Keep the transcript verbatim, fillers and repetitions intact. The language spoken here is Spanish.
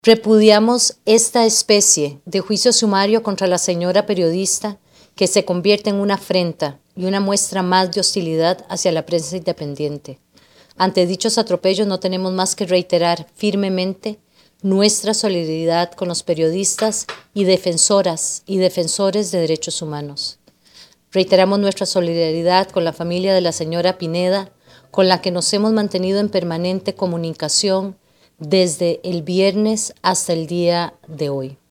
Repudiamos esta especie de juicio sumario contra la señora periodista que se convierte en una afrenta y una muestra más de hostilidad hacia la prensa independiente. Ante dichos atropellos no tenemos más que reiterar firmemente nuestra solidaridad con los periodistas y defensoras y defensores de derechos humanos. Reiteramos nuestra solidaridad con la familia de la señora Pineda, con la que nos hemos mantenido en permanente comunicación desde el viernes hasta el día de hoy.